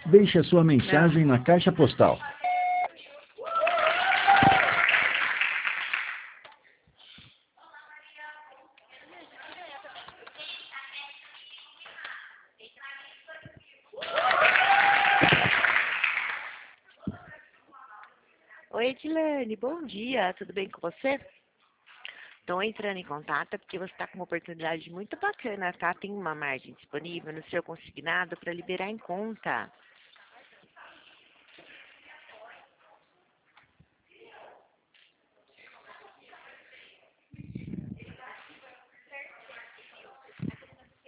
Deixe a sua Não. mensagem na caixa postal. Oi, Edilene, bom dia, tudo bem com você? Estou entrando em contato porque você está com uma oportunidade muito bacana, tá? Tem uma margem disponível no seu consignado para liberar em conta.